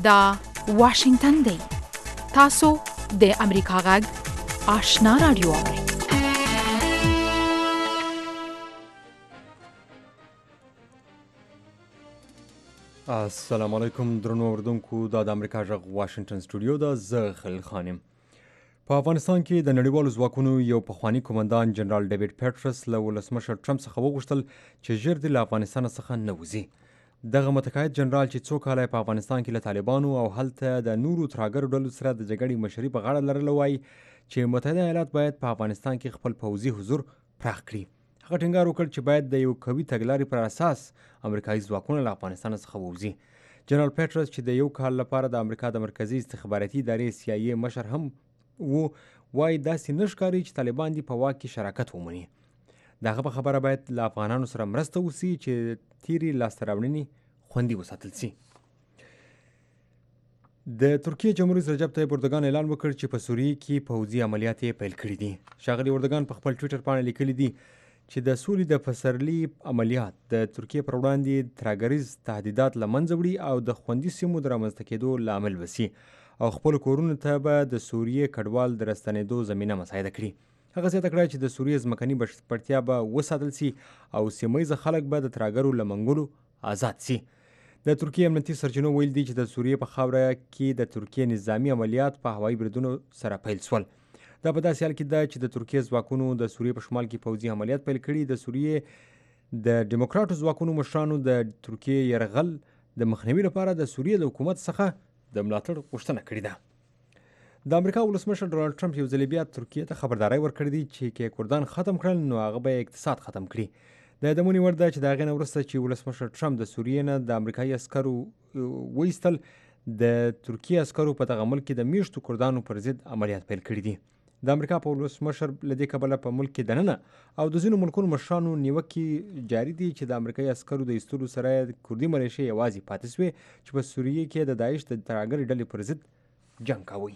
دا واشنگتن دی. تاسو د امریکا غږ آشنا رادیو اورئ. السلام علیکم درنو اوردونکو، دا د امریکا غږ واشنگتن سټوډیو ده. زه خلیل خان یم. په افغانستان کې د نړیوالو ځواکونو یو پخوانی قومندان جنرال ډیوډ پیټرس له ولسمشر ټرمپ څخه وغوښتل چې ژر دې له افغانستان څخه نه وځي. دغه متقاعد جنرال چې څو کاله په افغانستان کې له طالبانو او هلته د نورو ترهګرو ډلو سره د جګړې مشري په غاړه لرله، وایي چې متحده ایالات باید په افغانستان کې خپل پوځي حضور پراخ کړي. هغه ټینګار وکړ چې باید د یو قوي تګلارې پر اساس امریکایي ځواکونه له افغانستان څخه ووځي. جنرال پیټرس چې د یو کال لپاره د امریکا د مرکزي استخباراتي ادارې CIA مشر هم و، وایي داسې نه ښکاري چې طالبان دې په واک کې شراکت ومني. د هغه په خبره باید له افغانانو سره مرسته وسي چې تیرې لاسته راوړنې خوندي وساتل سي. د ترکیې جمهور رئیس رجب طیب اردوګان اعلان وکړ چې په سوریه کې پوځي عملیات یې پیل کړي دي. ښاغلي اردوګان په خپل ټویټر باندې لیکلي دي چې د سولې د پسرلي عملیات د ترکیې پر وړاندې ترهګریز تهدیدات له منځه وړي او د خوندي سیمو د رامنځته کېدو لامل وسي او خپل کورونو ته به د سوریې کډوال د راستنېدو زمینه مساعده کړي. هغه زیاته کړه چې د سوریې ځمکني بشپړتیا به وساتل سي او سیمه ییزه خلک به د ترهګرو له منګولو آزاد سي. د ترکیې امنیتي سرچینو ویل دي چې د سوریې په خاوره کې د ترکیې نظامي عملیات په هوایي بریدونو سره پیل شول. دا په داسې حال کې ده چې د ترکیې ځواکونو د سوریې په شمال کې پوځي عملیات پیل کړي. د سوریې د ډیموکراټو ځواکونو مشرانو د ترکیې یرغل د مخنیوي لپاره د سوریې د حکومت څخه د ملاتړ غوښتنه کړې ده. د امریکا ولسمشر ډونالډ ټرمپ یو ځل بیا ترکیې ته خبرداری ورکړی دی چې کې کردان ختم کړل نو هغه به اقتصاد ختم کړي. د یادونې وړ ده چې د هغې نه وروسته چې ولسمشر ټرمپ د سوریې نه د امریکایي عسکرو وایستل، د ترکیې عسکرو په دغه ملک کې د میشتو کردانو پر ضد عملیات پیل کړي دي. د امریکا په ولسمشر له دې کبله په ملک کې دننه او د ځینو ملکونو مشرانو نیوکې جاري دي چې د امریکایي عسکرو د ایستلو سره کردي ملیشې یوازې پاتې شوې چې په سوریې کې د داعش د ترهګرې ډلې پر ضد جنګ کوي.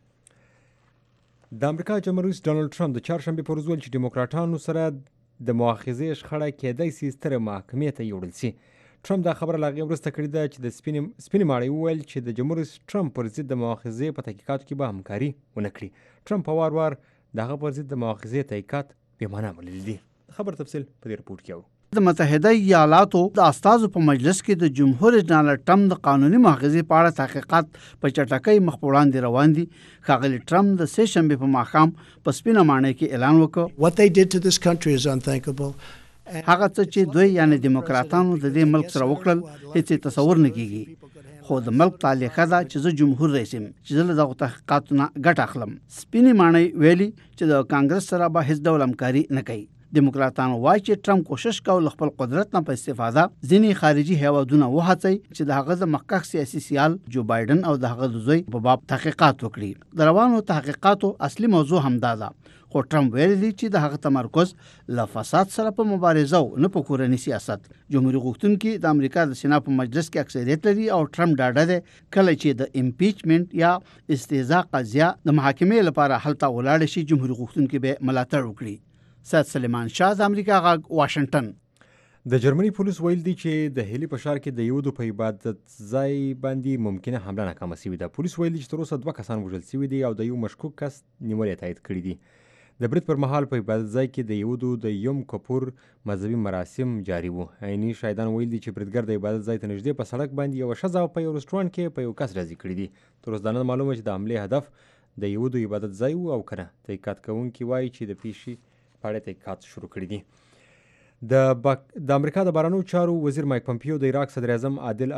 د امریکا جمهور رئیس ډونالډ ټرمپ د چهارشنبې پر ورځ ویل چې ډیموکراټانو سره د مؤاخذې شخړه کېدای سي ستره محکمې ته یوړل سي. ټرمپ دا خبره له هغې وروسته کړې ده چې د سپینې ماڼۍ وویل چې د جمهور رئیس ټرمپ پر ضد د مؤاخذې په تحقیقاتو کې به همکاري ونه کړي. ټرمپ په وار د هغه پر ضد د مؤاخذې تحقیقات بېمعنه بللي دي. خبر تفصیل په دې رپورټ کې اورو. د متحده ایالاتو د استازو په مجلس کې د جمهور رئیس ډونالډ ټرمپ د قانوني مؤاخذې په اړه تحقیقات په چټکۍ مخ په وړاندې روان دي. ښاغلي ټرمپ د سې شنبې په ماښام په سپینه ماڼۍ کې اعلان وکړ What they did to this country is unthinkable. هغه څه چې دوی یعنی دیموکراتانو د دې ملک سره وکړل هیڅ تصور نه کیږي. خو د ملک تعلیقه ده چې زه جمهور رئیس یم چې زه له دغو تحقیقاتو نه ګټه اخلم. سپینې ماڼۍ ویلي چې د کانګرس سره به هیڅ ډول همکاري نه کوي. دیموکراتانو وایي چې ټرمپ کوشش کول خپل قدرت نه په استفاده ځینې خارجي هیوادونه وهڅوي چې د هغه د مخکښ سیاسي سیال جو بایدن او د هغه د زوی په باب تحقیقات وکړي. د روانو تحقیقاتو اصلي موضوع همدا ده، خو ټرمپ ویلي دی چې د هغه تمرکز له فساد سره په مبارزه او نه په کورني سیاست. جمهوریت غوښتونکي د امریکا د سنا په مجلس کې اکثریت لري او ټرمپ ډاډه دی کله چې د امپیچمنت یا استهزاء قضیه د محاکمې لپاره هلته ولاړ شي جمهوریت غوښتونکي به ملاتړ وکړي. سید سلیمان شاه د امریکا غږ واشنگټن. د جرمني پولیس ویل دي چې د هیلي په ښار کې د یهودو په عبادت ځای باندې ممکنه حمله ناکامه شوې ده. پولیس ویل دي چې تر اوسه 2 کسان وژل شوي دي او د یو مشکوک کس نیول یې تایید کړي دي. د برید پر مهال په عبادت ځای کې د یهودو د یوم کپور مذهبي مراسم جاري وو. عیني شاهدان ویل دي چې بریدګر د عبادت ځای ته نږدې په سړک باندې یوه ښځه په یو رسټورانټ کې په یو کس راضي کړي دي. تر اوسه دا نه معلومه چې د حملې هدف د یهودو عبادت ځای وو او که نه. تحقیقات کوونکي وایي چې د پیښې په اړه تحقیقات شروع کړي دي. د امریکا د بهرنیو چارو وزیر مایک پمپیو د عراق صدر اعظم عادل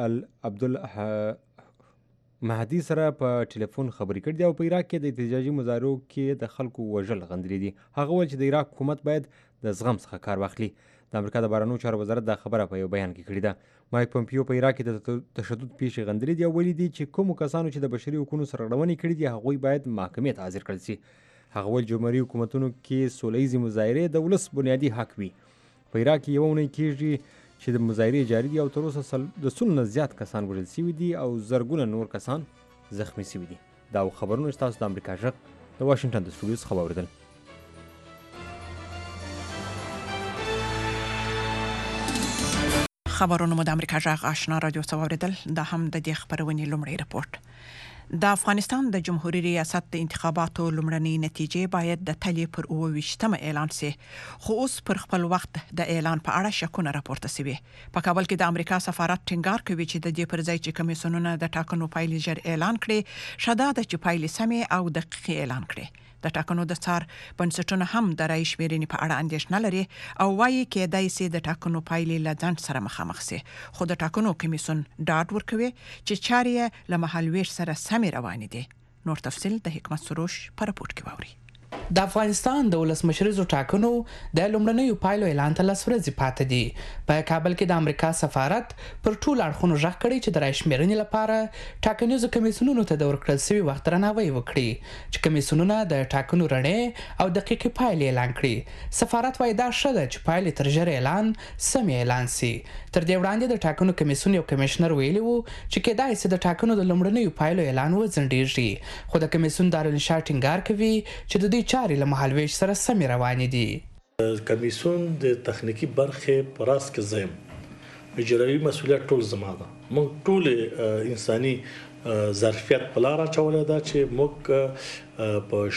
مهدي سره په ټلیفون خبرې کړې دي او په عراق کې د احتجاجي مظاهرو کې د خلکو وژل غندلي دي. هغه وویل چې د عراق حکومت باید د زغم څخه کار واخلي. د امریکا د بهرنیو چارو وزارت دا خبره په یو بیان کې کړې ده. مایک پمپیو په عراق کې د تشدد پیښې غندلي دي او ویلي دي چې کومو کسانو چې د بشري حقوقو سرغړونې کړې دي هغوی باید محکمې ته حاضر کړل شي. هغه ویل جمهوري حکومتونو کې سوله ییزې مظاهرې د ولس بنیادي حق وي. په عراق کې یوه اونۍ کېږي چې د مظاهرې جاري دي او تر اوسه د سلو نه زیات کسان وژل شوي دي او زرګونه نور کسان زخمی شوي دي. دا خبرونه ستاسو د امریکا غږ د واشنګټن د سټوډیو څخه واورېدل. خبرونه مو د امریکا جغ آشنا رادیو څوریدل د هم د دې خبرونې لومړی رپورت. د افغانستان د جمهوریت ریاست د انتخاباتو لومړنۍ نتیجې باید د تلې پر 28مه اعلان شي، خو اوس پر خپل وخت د اعلان په اړه شکونه راپورته شوي. په کابل کې د امریکا سفارت ټینګار کوي چې د دې پر ځای چې کمیسیونونه د ټاکنو پایلې ژر اعلان کړي، شاده د چې پایلې سمې او دقیق اعلان کړي. د ټاکنو د څار بنسټونه هم د رای شمیرنې په اړه اندېښنه لري او وایي کېدای شي د ټاکنو پایلې له ځنډ سره مخامخ شي، خو د ټاکنو کمیسیون ډاډ ورکوي چې چارې له مهالویش سره سمې روانې دي. نور تفصیل د حکمت سروش په راپورټ کې واوري. د افغانستان د ولسمشریزو ټاکنو د لومړنیو پایلو اعلان ته لس ورځې پاتې دي. په کابل کې د امریکا سفارت پر ټولو اړخونو غږ کړی چې د رای شمیرنې لپاره ټاکنیزو کمیسیونونو ته د ورکړل شوي وخت درناوی وکړي چې کمیسیونونه د ټاکنو رڼې او دقیقې پایلې اعلان کړي. سفارت وایي دا ښه ده چې پایلې تر ژره اعلان سمې اعلان شي. تر دې وړاندې د ټاکنو کمیسیون یو کمیشنر ویلي وو چې کېدای شي د ټاکنو د لومړنیو پایلو اعلان وځنډېږي، خو د کمیسیون دارالانشا ټینګار کوي چې د دې چارې له مهالویش سره سمې روانې دي. کمیسیون د تخنیکی برخې پر اس کې زم اجرایی مسولیت ټول زما ده. موږ ټول انساني ظرفیت په لار اچولې ده چې موږ په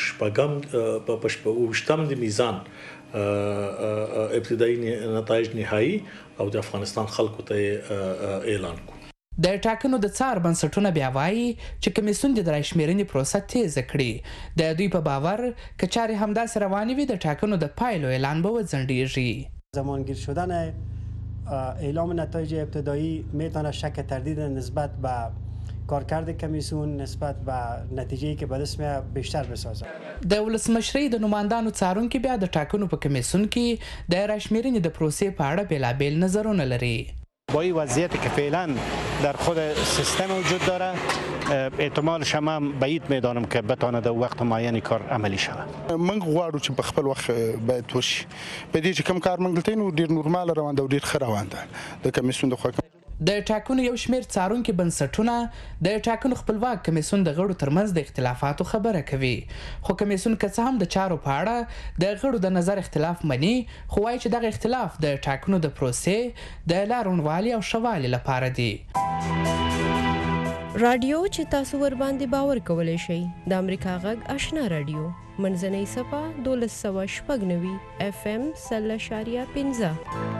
شپږم د میزان ابتدایي نتایج نهایی او د افغانستان خلکو ته اعلان کو. د ټاکنو د څار بنسټونه بیا وایي چې کمیسیون د رای شمیرنې پروسه تیزه کړي. د دوی په باور که چارې همداسې روانې وي د ټاکنو د پایلو اعلان به وځنډېږي. زمانگیر شدن اعلام نتایج ابتدایی میتونه شک تردید نسبت به کارکرد کمیسیون نسبت به نتیجه‌ای که به دست میاد بیشتر بسازه. د ولسمشری د نمائندانو څارونکي بیا د ټاکنو په کمیسیون کې د رای شمیرنې د پروسې په اړه بیلابیل نظرونه لري. با این وضعیتی که فعلا در خود سیستم وجود داره احتمالش هم بعید میدانم که بتونه در وقت معینی کار عملی شود. من غواړو چې په خپل وخت باید وشي. په دې چې کوم کار موږ دلته نو ډیر نورمال روان دی او ډیر ښه روان دی. د کمیسیون د خوا د ټاکنو یو شمېر څارونکي بنسټونه د ټاکنو خپلواک کمیسیون د غړو ترمنځ د اختلافاتو خبره کوي، خو کمیسیون که څه هم د چارو په اړه د غړو د نظر اختلاف مني، خو وایي چې دغه اختلاف د ټاکنو د پروسې د لا روڼوالي او ښه والي لپاره دی. رادیو چې تاسو ور باندې باور کولی شئ د امریکا غږ آشنا رادیو منځنۍ صفه 1296 FM 0.15.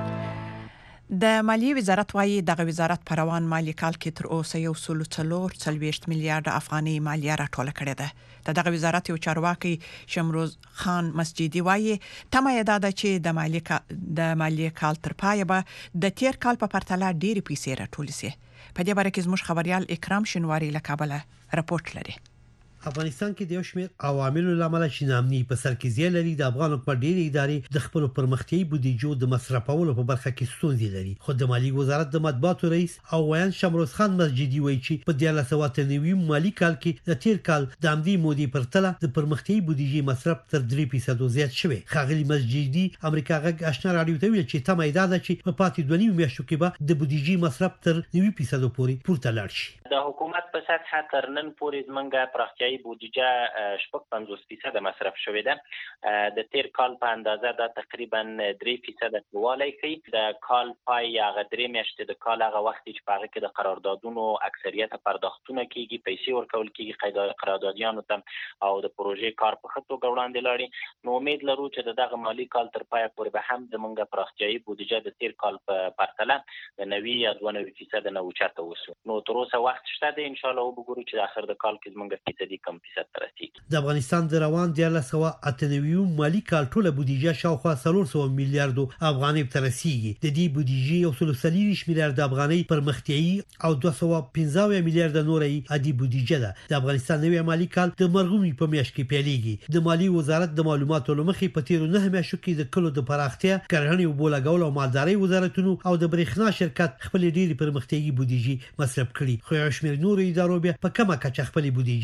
د مالیې وزارت وايي دغه وزارت په روان مالی کال کې تر اوسه 1.4 میلیارډ افغاني مالیه راټوله کړې ده. دغه وزارت یو چارواکي شمروز خان مسجدي وايي تمه یې ده چې د مالیې کال تر پایه به د تیر کال په پرتله ډېرې پیسې راټولې شي. په دې باره کې زموږ خبريال اکرام شینواری له کابل راپورټ لري. افغانستان کې د یو شمېر عواملو لامل چې نامني په سر کې زیات لري د افغان حکومت ډېری ادارې د خپل پرمختیايي بودیجو د مصرفولو په برخه کې ستونزې لري. خو د مالی وزارت د مطبوعاتو رئیس او ویان شمروز خان مسجدي وایي چې په 2019 مالی کال کې د تیر کال د امدی مودي پرتله د پرمختیايي بودیجې مصرف تر 3% زیات شوی. خاغلی مسجدي امریکا غږ آشنا رادیو ته ویل چې تمه ده چې په پاتې 2.5 میاشتو کې به د بودیجې مصرف تر 9% پورې پورته لاړ شي. د حکومت په سطح تر نن پورې زمونږه پراختیايي بودیجه 50% مصرف شوې ده. د تیر کال په اندازه دا تقریبا 3% لوړوالی کوي. د کال پای هغه 3 میاشتې د کال هغه وخت چې په هغه کې د قراردادونو اکثریت پرداختونه کیږي، پیسې ورکول کیږي قراردادیانو ته او د پروژې کار په ښه توګه وړاندې لاړي. نو امید لرو چې دغه مالی کال تر پای پورې به هم زمونږه پراختیايي بودیجه د تیر کال په پرتله د 90 یا 92% نه اوچته وسو. نو تر اوسه وخت شته ده ان شاء الله وګورو چې د اخر د کال کې زمونږ فیصدي کم فیصد ترسيږي. د افغانستان د روان 2098 مالی کال ټوله بودیجه شاوخوا 300 میلیارډ افغانۍ ترسيږي. د دې بودیجې 130 میلیارډ افغانۍ پرمختیايي او 215 میلیارډ نورې عادي بودیجه ده. د افغانستان نوی مالی کال د مرغومي په میاشت کې پیلېږي. د مالی وزارت د معلوماتو لمخې په تیر 9 میاشتو کې د کلو د پراختیا، کرهڼې او بولګول او مالدارۍ وزارتونو او د برېښنا شرکت خپل ډېری پرمختیايي بودیجې مصرف کړي. خو شمېر نور ادارو بیا په کومه کچه خپل بودیجې تر اوسه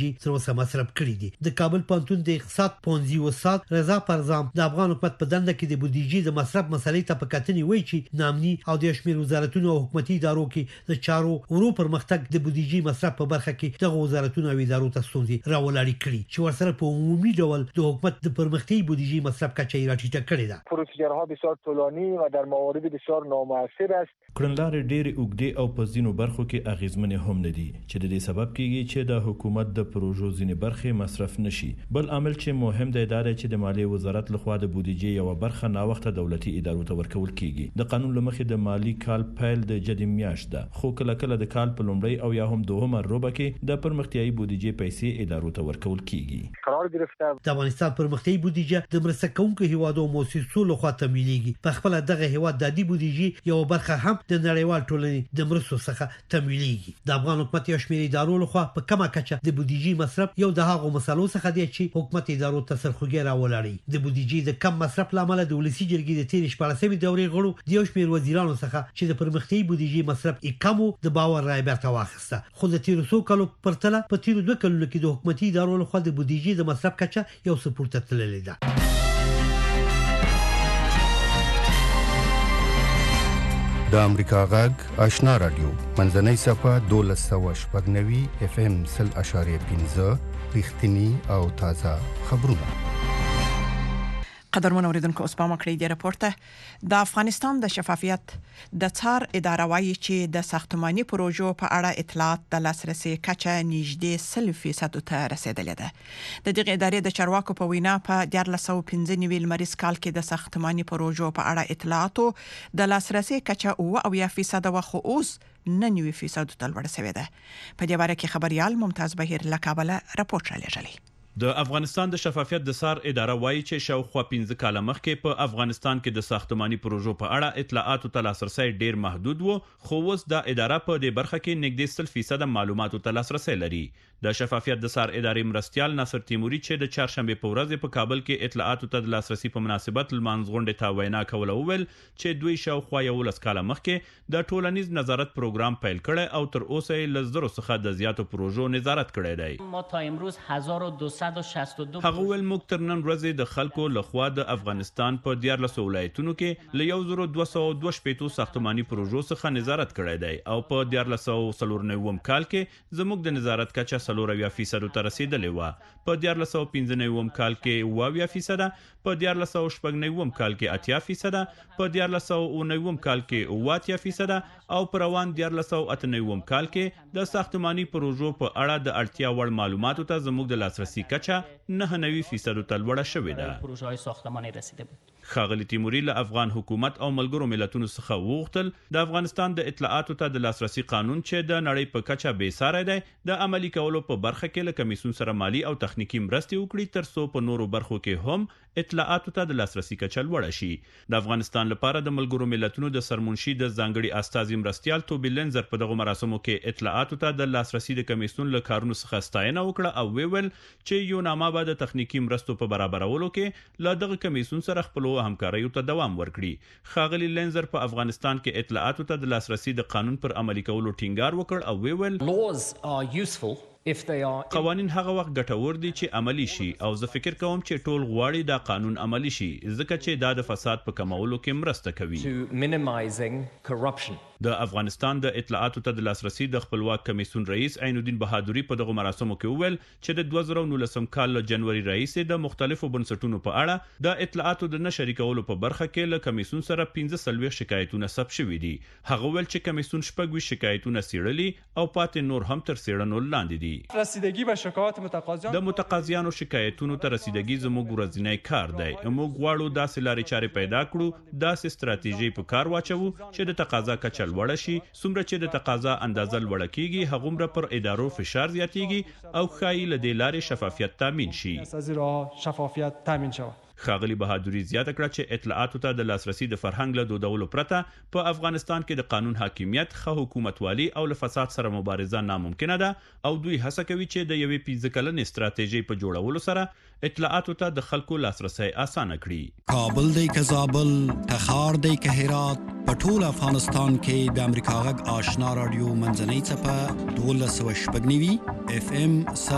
لاسه مصرف کړي دي. د کابل پوهنتون د اقتصاد پوهنځي استاد رضا پرزام د افغان حکومت په دنده کې د بودیجې د مصرف مسلې ته په کتنې وایي چې نامني او د شمیر وزارتونو او حکومتي ادارو کې د چارو ورو پرمختګ د بودیجې مصرف په برخه کې د وزارتونو او ادارو ته ستونزې راولاړې کړي چې ورسره په عمومي ډول د حکومت د پرمختګي بودیجې مصرف کچه راټیټه کړې ده. پروسیجرها بسیار طولانی و در موارد بسیار نامؤثر است. کړنلارې ډېرې اوږدې او په ځینو برخو کې اغیزمنې هم نه دي چې د دې سبب کیږي چې د حکومت د پروژو ځینې برخې مصرف نشي. بل عامل چې مهم دی دا چې د مالیې وزارت لخوا د بودیجې یو برخه نا وخت دولتي ادارو ته ورکول کیږي. د قانون لمخې د مالی کال پیل د جدي میاشت ده، خو کله کله د کال په لومړۍ او یا هم دوهمه روبه کې د پرمختیايي بودیجې پیسې ادارو ته ورکول کیږي. قرار گرفته د افغانستان پرمختیايي بودیجه د مرسته کوونکو هیوادو مؤسسو لخوا تمویلېږي. په خپل دغه هیواد د دې بودیجې یو برخه هم د نړیوال ټولنې د مرستو څخه تمویلېږي. د افغان حکومت یو شمېر ادارو لخوا په کمه کچه د بودیجې مصرف یو د هغو مسلو څخه دی چې حکومت ادارو ته سرخوږی راولاړي. د بودیجې د کم مصرف لامل د ولسی جرګې د تیر 14مې دورې غړو د یو شمېر وزیرانو څخه چې د پرمختیايي بودیجې مصرف کم د باور رای بیرته واخیسته. خو د تیر څو کالو پرتله په تیر 2 کلونو کې د حکومتي ادارو لخوا د بودیجې د مصرف کچه یو څه پورته تللې ده. د امریکا غږ آشنا رادیو منځنۍ صفه 1290 FM 0.5 رښتینی او تازه خبرونه. قدرمن اوریدونکو اوس په مکړې دی راپورته د افغانستان د شفافیت د څار اداره وايي چې د ساختماني پروژو په اړه اطلاعات د لاسرسي کچه نږدې 100% ته رسیدلې ده. د دغه ادارې د چارواکو په وینا په 1495 لمریز کال کې د ساختماني پروژو په اړه اطلاعاتو د لاسرسي کچه 90% وخو اوس 90% ته لوړ شوې ده. په دې اړه کې خبريال ممتاز بهیر له کابل راپورټ را لېږلی. د افغانستان د شفافیت د سار اداره وایي چې شاوخوا 15 کاله مخکې په افغانستان کې د ساختماني پروژو په اړه اطلاعاتو ته لاسرسي ډیر محدود وو، خو اوس د اداره په دې برخه کې نږدې 100% معلوماتو ته لاسرسي لري. د شفافیت د سار ادارې مرستيال ناصر تیموري چې د چهارشنبه په ورځ په کابل کې اطلاعاتو ته د لاسرسي په مناسبت لمانځ غونډه ته وینا کوله وویل چې دوی شاوخوا 11 کاله مخکې د ټولنیز نظارت پروګرام پیل کړي او تر اوسه یې لزرو څخه د زیاتو پروژو نظارت کړی دی. ما تا امروز 1262 هغه ول موږ تر نن ورځې د خلکو لخوا د افغانستان په 14 ولایتونو کې له 1222 ساختماني پروژو څخه نظارت کړی دی او په 1494 کال کې زموږ د نظارت کچه 40% ته رسیدلې و. په 1495 کال کې 20%، په 1499 کال کې 80%، په 1499 کال کې 80% او پر روان 1498 کال کې د ساختماني پروژو په اړه د اړتیا وړ معلوماتو ته زموږ د لاسرسي کچه 99% ته لوړه شوې ده. پروژه‌های ساختمانی رسیده بود. ښاغلي تیموري له افغان حکومت او ملګرو ملتونو څخه وغوښتل د افغانستان د اطلاعاتو ته د لاسرسي قانون چې د نړۍ په کچه بې ساری دی د عملي کولو په برخه کې له کمیسیون سره مالی او تخنیکی مرستې وکړي تر څو په نورو برخو کې هم اطلاعاتو ته د لاسرسي کچه لوړه شي. د افغانستان لپاره د ملګرو ملتونو د سرمنشي د ځانګړي استازي مرستيال توبي لنزر په دغه مراسمو کې اطلاعاتو ته د لاسرسي د کمیسیون له کارونو څخه ستاینه وکړه او ویل چې یو نامه به د تخنیکی مرستو په برابرولو کې له دغه کمیسیون سره خپل همکاریو ته دوام ورکړي. ښاغلي لنزر په افغانستان کې اطلاعاتو ته د لاسرسي د قانون پر عملي کولو ټینګار وکړ او ویل laws are useful قوانین هغه وخت ګټور دي چې عملی شي او زه فکر کوم چې ټول غواړي دا قانون عملی شي ځکه چې دا د فساد په کمولو کې مرسته کوي. د افغانستان د اطلاعاتو ته د لاسرسي د خپلواک کمیسیون رئیس عین الدین بهادری په دغه مراسمو کې وویل چې د 2019 کال له جنوري رئیس د مختلفو بنسټونو په اړه د اطلاعاتو د نشری کولو په برخه کې له کمیسیون سره 15 شکایتونه ثبت شوي دي. هغه ویل چې کمیسیون 6 شکایتونه څېړلي او پاتې نور هم تر څېړنو لاندې دي. رسیدگی به شکایات متقاضیان د متقاضیانو شکایتونو ته رسیدګي زموږ ورځنی کار دی. موږ غواړو داسې لارې چارې پیدا کړو، داسې ستراتیژي په کار واچو چې د تقاضا کچه لوړه شي. څومره چې د تقاضا اندازه لوړه کیږي هغومره پر ادارو فشار زیاتیږي او ښایي له دې لارې شفافیت تامین شي. شفافیت تامین شود. ښاغلي بهادوري زیاته کړه چې اطلاعاتو ته د لاسرسي د فرهنګ له دودولو پرته په افغانستان کې د قانون حاکمیت، ښه حکومتوالي او له فساد سره مبارزه ناممکنه ده او دوی هڅه کوي چې د یوې 15 کلنې ستراتیژي په جوړولو سره اطلاعاتو ته د خلکو لاسرسي اسانه کړي. کابل دی که زابل، تخار دی که هرات، په ټول افغانستان کې د امریکا غږ آشنا رادیو منځنۍ څپه 1290 FM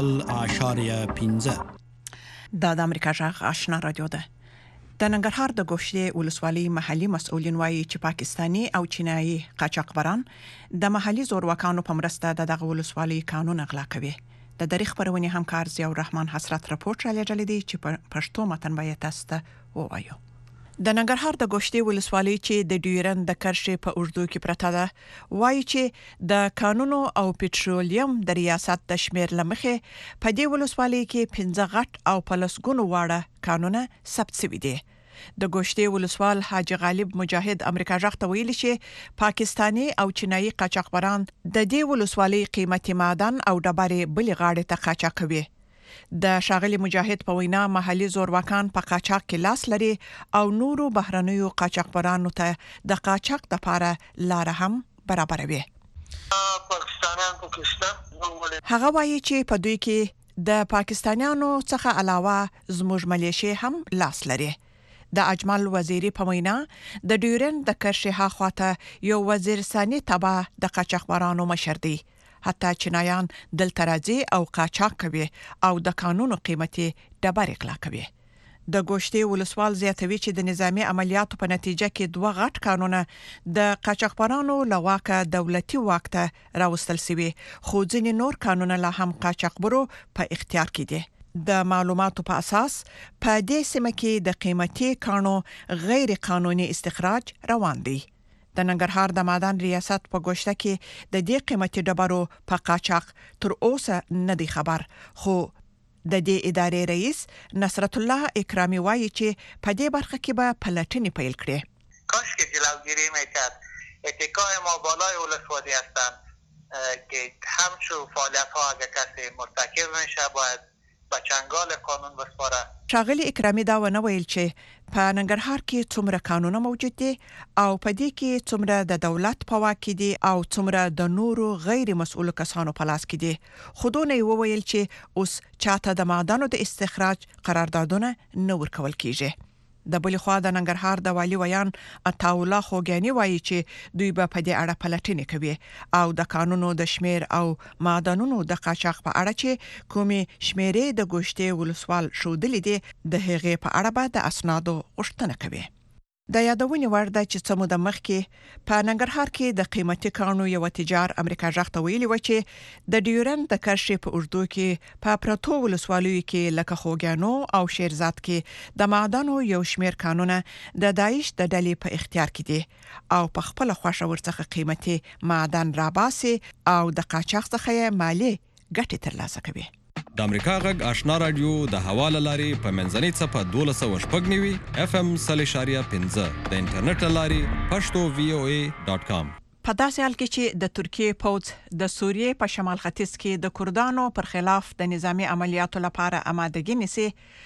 0.15 دا د امریکا غږ آشنا رادیو ده. د ننګرهار د ګوشتې ولسوالۍ محلي مسؤلین وایي چې پاکستانی او چینایي قاچاقبران د محلي زورواکانو په مرسته دغه ولسوالۍ قانون اغلا کوي. د دریخ پرونی همکار ضیاء الرحمن حسرت راپورټ را لېږلی دی چې په پښتو متن به تاسو ته ووایو. د ننګرهار د ګوشتې ولسوالۍ چې د ډیورند د کرښې په اوږدو کې پرته ده وایي چې د کانونو او پټرولیم د ریاست د شمیر لمخې په دې ولسوالۍ کې 15 غټ او پلسګونو واړه کانونه ثبت شوي دي. د ګوشتې ولسوال حاجی غالب مجاهد امریکا غږ ته ویلي چې پاکستانی او چینایي قاچاقبران د دې ولسوالۍ قیمتي معدن او ډبرې بلې غاړې ته قاچاق کوي. د شاغلي مجاهد په وینا محلي زورواکان په قاچاق کې لاس لري او نورو بهرنیو قاچاقبرانو ته د قاچاق د لپاره لار هم برابروي. هغه وایي چې په دوی کې د پاکستانیانو څخه علاوه زموږ ملیشي هم لاس لري. د اجمل وزیری په وینا د ډیورند د کرښې هاخواته یو وزیر ثانی تبع د قاچاقبرانو مشر دی. حتی چینایان دلته راځي او قاچاق کوي او د قانونو قیمتي ډبرې اغلا کوي. د ګوشتې ولسوال زیاتوي چې د نظامی عملیاتو په نتیجه کې 2 غټ قانونه د قاچاقبرانو لواکه دولتي واک ته راوستل شوي، خو ځینې نور قانونه لا هم قاچاقبرو په اختیار کې دي. د معلوماتو په اساس په دې سیمه کې د قیمتي کانو غیر قانوني استخراج روان دی. د ننګرهار د معدن ریاست په ګوشته کې د دې قیمتي ډبرو په قاچاق تر اوسه نه دی خبر، خو د دې ادارې رئیس نصرت الله اکرامی وایي چې په دې برخه کې به پلټنې پیل کړي. کاش که جلوگیری میکرد اتکای ما بالای ولسوالی هستند که همچو فعالیت ها اگر کسی مرتکب میشه باید به چنگال قانون بسپاره. شاغلي اکرامی دا ونه ویل چې په ننګرهار کې څومره قانونه موجود دي او په دې کې څومره د دولت په واک کې دي او څومره د نورو غیر مسؤل کسانو په لاس کې دي. خودونه ویل چې اوس چاته د معدنو د استخراج قراردادونه نه ورکول کیږي. د بل خوا د ننګرهار د والی ویان عطاءالله خوګانی وایي چې دوی به په دې اړه پلټنې کوي او د قانونو د شمیر او معدنونو د قاچاق په اړه چې کومي شمیرې د ګوشتې ولسوال شودلې دي د هغې په اړه به د اسنادو غوښتنه کوي. د یادونې وړ ده چې څه موده مخکې په ننګرهار کې د قیمتي کانونو یو تجار امریکا غږ ته ویلي و چې د ډیورند د کرښې په اوږدو کې په پرتو ولسوالیو کې لکه خوګانو او شیرزاد کې د معدنو یو شمیر کانونه د داعش د ډلې په اختیار کې دي او په خپل خوښه ورڅخه قیمتي معدن راباسي او د قاچاق څخه مالی ګټه ترلاسه کوي. د امریکا غږ آشنا رادیو د حواله لاري په منځنۍ څپه 1290 FM 0.15 د انټرنیټ لاري pashto.voa.com. په داسې حال کې چې د ترکیه پوځ د سوریې په شمال ختیځ کې د کردانو پر خلاف د نظامی عملیاتو لپاره آمادګي نیسي،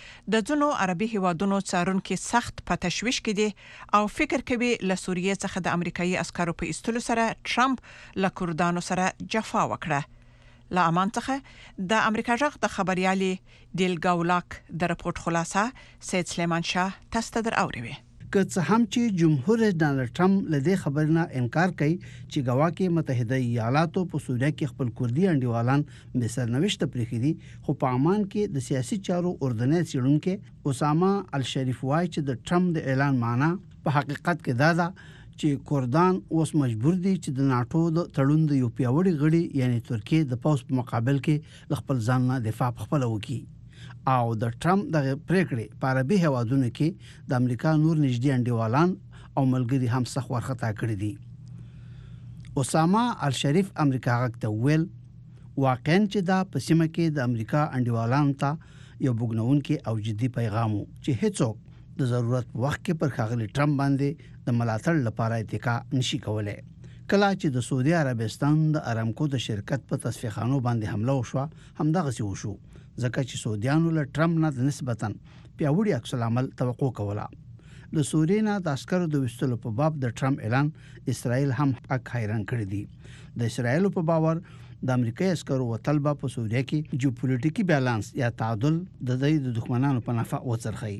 د ځینو عربي هیوادونو څارونکو سخت په تشویش کې دي او فکر کوي له سوریې څخه د امریکایي عسکرو په ایستلو سره ټرمپ له کردانو سره جفا وکړه. لا امان څخه د امریکا غږ د خبريالي دیلګاولاک د رپورت خلاصه سید سلیمان شاه تاسو ته دراوړي. که څه هم چې جمهور رئیس ډانلډ ټرمپ له دې خبرنه انکار کوي چې ګواکې متحده ایالاتو په سوریه کې خپل کردي انډیوالان به سرنوشت پرېښي دي، خو په عمان کې د سیاسي چارو اردنۍ څېړونکي اسامه الشریف وایي چې د ټرمپ د اعلان معنا په حقیقت کې دا ده چې کردان اوس مجبور دي چې د ناتو د تړون د یو پیاوړي غړي یعنی ترکیه د پوز په مقابل کې خپل ځان نه دفاع خپل وکړي او د ټرمپ د پریکړې په عربي هیوادونو کې د امریکا نور نږدې انډیوالان او ملګري هم سخت ورخطا کړی دي. اسامه الشریف امریکا غږ ته ویل واقعاً چې دا په سیمه کې د امریکا انډیوالانو ته یو بوګنونکي او جدي پیغام چې هیڅوک د ضرورت وخت کې پر ښاغلي ټرمپ باندې د ملاتړ لپاره اتکا نشي کولای. کله چې د سعودي عربستان د ارامکو د شرکت په تصفیحانو باندې حمله وشوه همدغه سی وشو ځکه چې سعودیانو له ټرمپ نه نسبتاً پیاوړي عکس العمل توقع کوله. د سوریې نه د عسکرو د وستلو په باب د ټرمپ اعلان اسرائیل هم حق حیران کړی دی. د اسرائیل په باور د امریکایي عسکرو وتلبه په سوریه کې جیوپولیټیکي بیلانس یا تعادل د دښمنانو په نفع وڅرخي.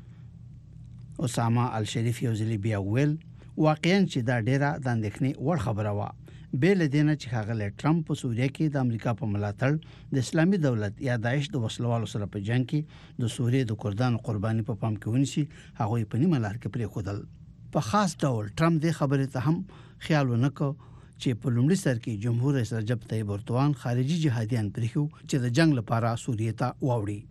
اسامه الشریف یو ځلې بیا ویل واقعاً چې دا ډیره د اندېښنې وړ خبره وه بې له دې نه چې ښاغلی ټرمپ په سوریه کې د امریکا په ملاتړ د اسلامي دولت یا داعش د وسلوالو سره په جنګ کې د سوریې د کردانو قرباني په پام کې ونیسي هغوی په نیمه لار کې پرېښودل. په خاص ډول ټرمپ دې خبرې ته هم خیال ونه کړ چې په لومړي سر کې جمهور رئیس رجب طیب اردوغان خارجي جهادیان پرېښو چې د جنگ لپاره سوریې ته واوړي.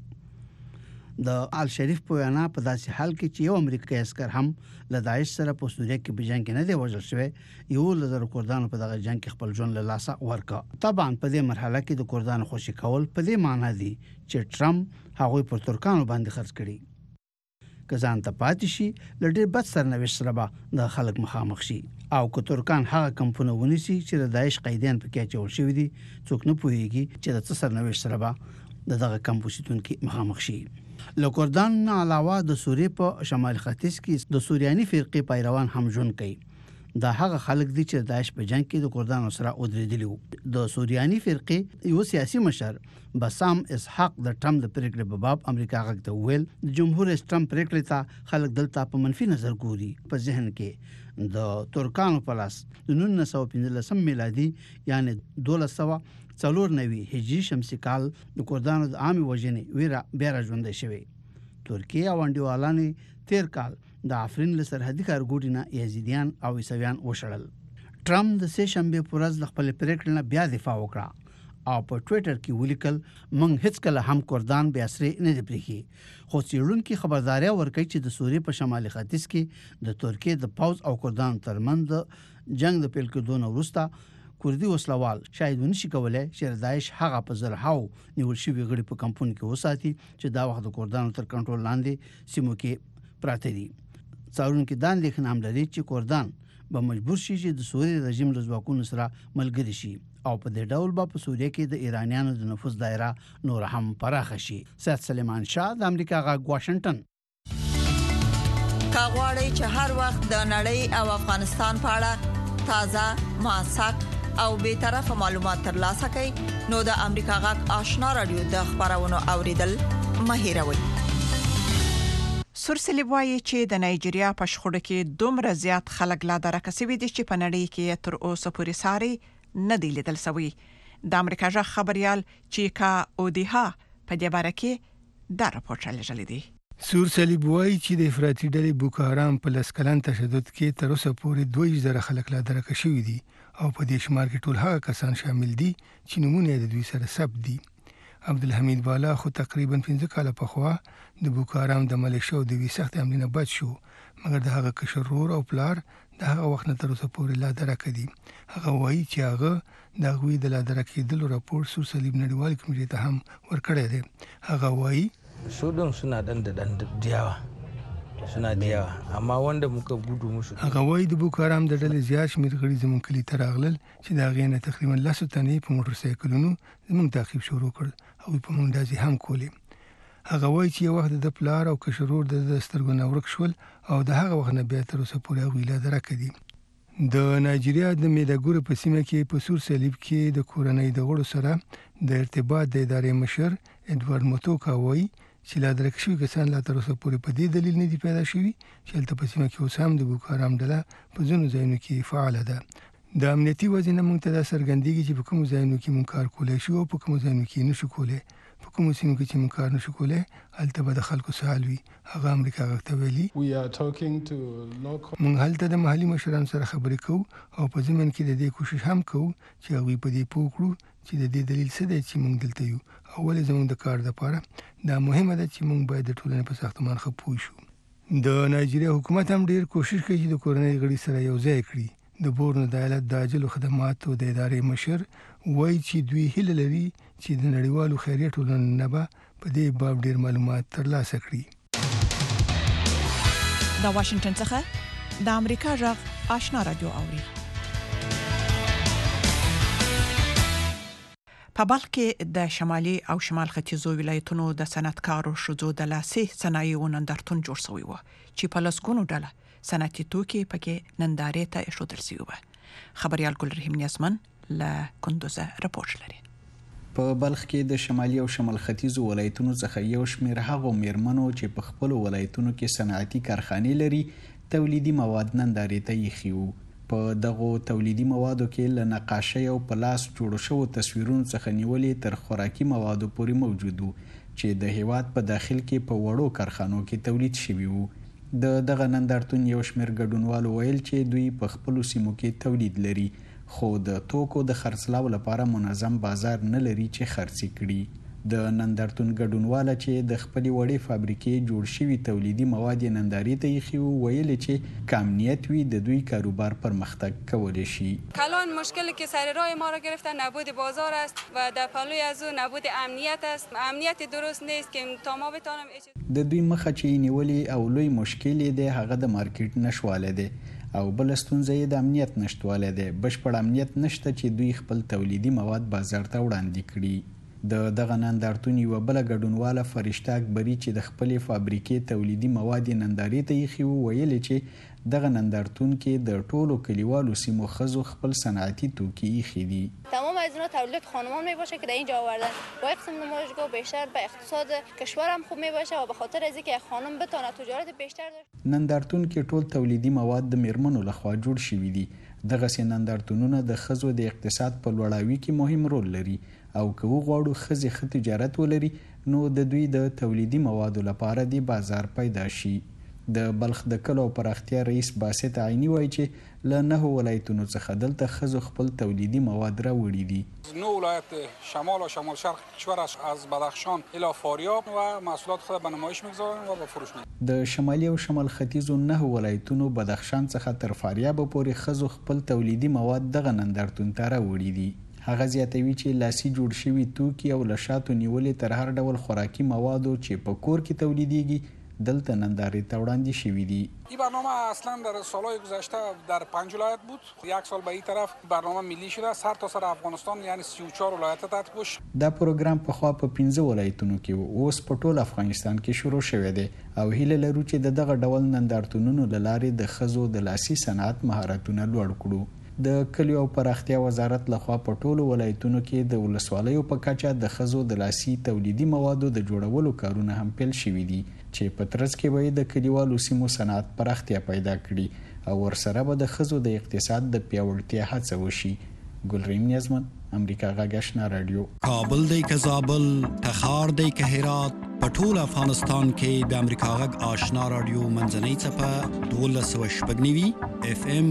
د آل شریف په وینا په داسې حال کې چې یو امریکایي عسکر هم له داعش سره په سوریه کې په جنگ کې نه دی وژل شوی 1,000 کردانو په دغه جنگ کې خپل ژوند له لاسه ورکړ. طبعا په دې مرحله کې د کردانو خوشي کول په دې معنی دی چې ټرمپ هغوی پر ترکانو باندې خرڅ کړي. که ځان ته پاتې شي له ډېر بد سرنوشت سره به د خلک مخامخ شي او که ترکان هغه کمپونه ونیسي چې د داعش قیدیان پکې اچول شوي دي څوک نه پوهیږي چې د څه سرنوشت سره به دغه کمپ اوسیدونکي مخامخ شي. له کردان نه علاوه د سوریې په شمال ختیځ کې د سوریاني فرقې پیروان هم ژوند کوي. دا هغه خلک دي چې داعش په جنگ کې د کردانو سره ودرېدلي وو. د سوریاني فرقې یو سیاسي مشر بسام اسحاق د ټرمپ د پریکړې په باب امریکا غږ ته ویل د جمهور رئیس ټرمپ پریکړې ته خلک دلته په منفي نظر ګوري. په ذهن کې د ترکانو په لاس د 1915 میلادي یعنی 1294 هجري شمسي کال د کردانو د عامي وژنې ویره بیا راژوندی شوې. ترکیه او انډیوالانې تیر کال د آفرین له سرحدي ښارګوټي نه یزیدیان او عیسویان وشړل. ټرمپ د سې شنبې په ورځ د خپلې پریکړې نه بیا دفاع وکړه او په ټویټر کې ولیکل موږ هیڅکله هم کردان بیا سرې نه دي پرېښي. خو څېړونکي خبرداری ورکوي چې د سوریې په شمالي ختیځ کې د ترکیې د پوځ او کردانو ترمنځ د جنگ د پیل کېدو نه وروسته کردي وسلوال شاید ونشي کولی چې داعش هغه په زرهاو نیول شوي غړي په کمپونو کې وساتي چې دا وخت د کردانو تر کنټرول لاندې سیمو کې پراته دي. څارونکي دا اندېښنه هم لري چې کردان به مجبور شي چې د سوریې رژیم له ځواکونو سره ملګري شي او په دې ډول به په سوریه کې د ایرانیانو د نفوذ دایره نور هم پراخه شي. سید سلیمان شاه د امریکا غږ واشنگټن. کاغوري چې هر وخت د نړۍ او افغانستان په اړه تازه موثق او به طرفه معلومات ترلاسه کړئ نو د امریکا غږ آشنا رادیو د خبرونو اوریدل مه هیروئ. سورسلی وایي چې د نایجیریا په شخړه کې دومره زیات خلک لا درکه شوي دي چې په نړۍ کې تر اوسه پورې ساري نه دی لیدل شوی. د امریکا غږ خبريال چیکا اودیها په دې باره کې دا راپور لږلی دی. سورسلی وایي چې د افراطي ډلې بوکو حرام په لسکلن تشدد کې تر اوسه پورې 2000 خلک لا درکه شوي دي او په دې شمار کې ټول هغه کسان شامل دي چې نمونه د دوی سره ثبت دي. عبدالحمید بالا خو تقریبا 15 کاله پخوا د بوکو حرام د ملیشو د وی سخت حملې نه بچ شو مګر د هغه کشر رور او پلار د هغه وخت نه تر اوسه پورې لا درکه دي. هغه وایي چې هغه د غوي د لا درکه دلو راپور سورسلی نړیوال کمیټې ته هم ورکړی دی. هغه وایي سودان suna dan diyawa suna da yawa amma wanda muka gudu musu هغه وایي د بوکو حرام د ډلې زیات شمېر غړي زموږ کلي ته راغلل چې د هغې نه تقریبا 10 تنې په موټر سایکلونو زموږ تعقیب شروع کړ. هغوی په موږ ډزې هم کولې. هغه وایي چې یو وخت د پلار او کشر ورور د سترګو نه ورک شول او د هغه وخت نه بیا تر اوسه پورې هغوی لا درکه دي. د نایجیریا د میداګورو په سیمه کې په سور صلیب کې د کورنۍ د غړو سره د ارتباط د ادارې مشر ادوارد موتوکا وایي چې لا درک شوي کسان لا تر اوسه پورې په دې دلیل نه دي پیدا شوي چې هلته په سیمه کې اوس هم د بوکو حرام ډله په ځینو ځایونو کې فعاله ده. د امنیتي وضع نه موږ ته دا څرګندېږي چې په کومو ځایونو کې موږ کار کولی شو او په کومو ځایونو کې نشو کولی. په کومو سیمو کې چې موږ کار نشو کولی هلته به د خلکو سهال وي. هغه امریکا غږ ته ویلي موږ هلته د محلي مشرانو سره خبرې کوو او په ضمن کې د دې کوشش هم کوو چې هغوی په دې پوه کړو چې د دې دلیل څه دی چې موږ دلته یو او ولې زموږ د کار لپاره دا مهمه ده چې موږ باید د ټولنې په ساختمان ښه پوه شو. د نایجیریا حکومت هم ډیر کوشش کوي چې د کورنۍ غړي سره یو ځای کړي. د بورنو د ایالت د عاجلو خدماتو د ادارې مشر وایي چې دوی هیله لري چې د نړیوالو خیریه ټولنو نه به په دې باب ډیر معلومات ترلاسه کړي. د واشنگټن څخه د امریکا غږ آشنا رادیو اوري. په بلخ کې د شمالي او شمال ختیځو ولایتونو د صنعتکارو شذو د لاسي صنایعو نندارتون جوړ شوی و چې په لسګونو ډله صنعتي توکي پکې نندارې ته ایښودل شوي و. خبريال ګلرحیم نیازمن له کندوز راپور لري. په بلخ کې د شمالي او شمال ختیځو ولایتونو څخه یو شمېر هغو میرمنو چې په خپل ولایتونو کې صنعتي کارخانې لري تولیدي مواد نندارې ته ایښي وو. په دغه تولیدي موادو کې له نقاشۍ او په لاس جوړ شوو تصویرونو څخه نیولې تر خوراکي موادو پورې موجود وو چې د هیواد په داخل کې په وړو کارخانو کې تولید شوي وو. دغه نندارتون یو شمېر ګډونوالو ویل چې دوی په خپلو سیمو کې تولید لري خو د توکو د خرڅلاو لپاره منظم بازار نه لري چې خرڅ کړي. د نندارتون ګډونواله چې د خپلې وړې فابریکې جوړ شوي تولیدی مواد نندارې ته ایښي وو ویل چې که امنیت وي د دوی کاروبار پرمختګ کولی شي. کلان مشکلی که سر راه ما را گرفته نبود بازار است و در پلوی از او نبود امنیت است. امنیت درست نیست که تا ما بتانم د دوی مخه چې نیولې او لوی مشکل دی هغه د مارکیټ نشواله دی او بل ستونزه یې د امنیت نشټواله دی. بشپړ امنیت نشته چې دوی خپل تولیدي مواد بازار ته وړاندې کړي. دغه نندارتون یو بل ګډونواله فرشته اکبری چې د خپلې فابریکې تولیدي مواد نندارې ته ایښي وو ویل چې دغه نندارتون کې د ټولو کلیوالو سیمو ښځو خپل صنعتي توکي ایښي دي. تمام از اینا تولید خانمان میباشه که در اینجا آوردن با یک قسم نمایشگاه بیشتر به اقتصاد کشور هم خوب میباشه و به خاطر از اینکه خانم بتونه تجارت بیشتر داشته. نندارتون کې ټول تولیدي مواد د میرمنو لخوا جوړ شوي دي. دغه سي نندارتونونه د ښځو د اقتصاد په لوړاوي کې مهم رول لري او که وغواړو ښځې ښه تجارت ولري نو د دوی د تولیدي موادو لپاره د بازار پیدا شي. د بلخ د کلو پراختیا رئیس باسط عینی وایي چې له 9 ولایتونو څخه دلته ښځو خپل تولیدي مواد راوړي دي. 9 ولایت شمال و شمال شرق کشور از بدخشان الی فاریاب و محصولات خود به نمایش میگذارند و به فروش می‌برند. د شمالي او شمال ختیځو 9 ولایتونو بدخشان څخه تر فاریاب پورې ښځو خپل تولیدي مواد دغه نندارتون ته راوړي دي. هغه زیاتوي چې لاسي جوړ شوي توکي او له شاتو نیولې تر هر ډول خوراکي موادو چې په کور کې تولیدیږي دلته نندارې ته وړاندې شوي دي. این برنامه اصلا در سالهای گذشته در 5 ولایت بود. یک سال به این طرف برنامه ملی شده سرتاسر افغانستان یعنی 34 ولایت تحت پوش. دا پروګرام په خوا په 15 ولایتونو کې اوس په ټول افغانستان کې شروع شوی دی او هیله لرو چې دغه ډول نندارتونونو له لارې د ښځو د لاسي صنعت مهارتونه لوړ کړو. د کلیو او پراختیا وزارت لخوا په ټولو ولایتونو کې د ولسوالیو په کچه د ښځو د لاسي تولیدي موادو د جوړولو کارونه هم پیل شوي دي چې په ترڅ کې به د کلیوالو سیمو صنعت پراختیا پیدا کړي او ورسره به د ښځو د اقتصاد د پیاوړتیا هڅه وشي. ګلرحیم نیازمن امریکا غږ آشنا رادیو. کابل دی که زابل تخار دی که هرات په ټول افغانستان کې د امریکا غږ آشنا رادیو منځنۍ څپه 12.9 FM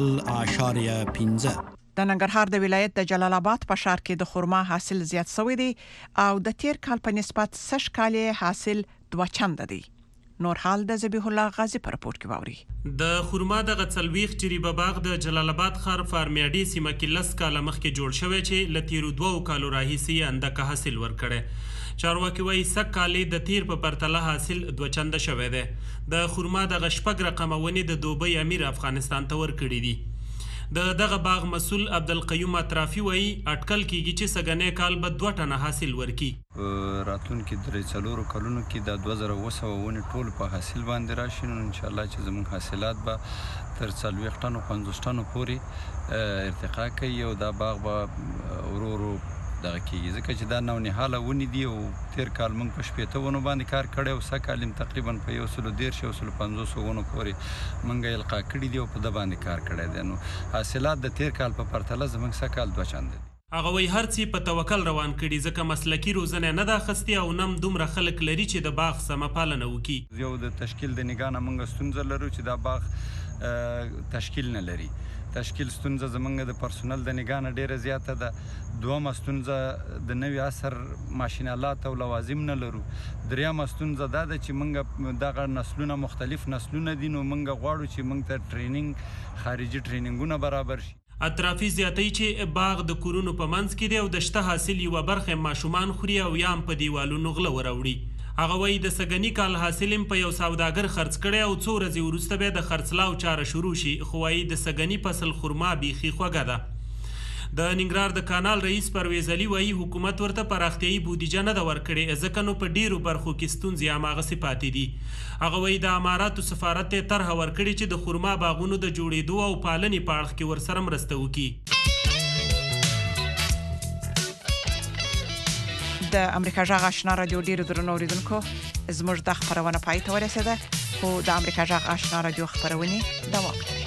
100.15. د ننګرهار د ولایت د جلال آباد په ښار کې د خرما حاصل زیات شوی دی او د تیر کال په نسبت 6 کال حاصل 2 چنده دی. نور حال د ذبیح الله غازی پر راپور کې واوري. د خرما د غڅلويخ جریبه باغ د جلال آباد ښار فارمیاډي سیمه کې لس کاله مخکې جوړ شوی چې لتیرو 2 کالو راهیسي اندکه حاصل ورکړي. چارواکي وایي سکه‌کالې د تیر په پرتله حاصل 2 چنده شوی دی. د خرما د غشپګ رقمونې د دوبۍ امیر افغانستان ته ورکړي دي. دغه باغ مسول عبدالقیوم اطرافي وایي اټکل کیږي چې سګنې کال به 2 ټنه حاصل ورکړي. راتلونکي 3 کلونو کې د 2200 ونې ټول په حاصل باندې راشي نو ان شاء الله چې زموږ حاصلات به تر 40 ټنو 50 ټنو پورې ارتقا کوي او دا باغ به ورو دغه کېږي ځکه چې دا نونهاله ونې دي او تیر کال موږ په 80 ونو باندې کار کړی او سږ کال تقریبا په 150 ونو پورې موږ القا کړي دي او په ده باندې کار کړی دی. نو حاصلات د تیر کال په پرتله زموږ سږ کال 2 چنده دي. هغه وایي هر څه په توکل روان کړي ځکه مسلکي روزنه نه ده اخیستې او نم دومره خلک لري چې د باغ سمه پالنه وکړي. یو د تشکیل د نگاه نه موږ ستونزه لرو چې دا باغ تشکیل نه لري. تشکیل ستونزه زمونږ د پرسونل د نگاه نه ډیره زیاته ده. دومه ستونزه د نوي عصر ماشینالات او لوازم نه لرو. دریمه ستونزه دا ده چې موږ دغه نسلونه مختلف نسلونه دي نو موږ غواړو چې موږ ته ټریننګ خارجي ټریننګونه برابر شي. اطرافي زیاتوي چې باغ د کورونو په منځ کې دی او د شته حاصل یوه برخه ماشومان خوري او یا هم په دیوالونو غله وراوړي. هغه وایي د سږني کال حاصل په یو سوداګر خرڅ کړی او څو ورځې وروسته به د خرڅلاو چاره شروع شي خو وایي د سږني فصل خرما بیخي خوږه ده. د ننګرهار د کانال رئیس پرویز علي وایي حکومت ورته پراختیايي بودیجه نه ده ورکړې ځکه نو په ډیرو برخو کې ستونزې هماغسې پاتې دي هغه وایي د اماراتو سفارت ته طرحه ورکړې چې د خرما باغونو د جوړېدو او پالنې په اړه کې ورسره مرسته وکړي. د امریکا جغ آشنا رادیو ډیرو درنو اوریدونکو زموږ د خبرونه پای ته ورسېده خو د امریکا جغ آشنا رادیو خبرونه دوام لري.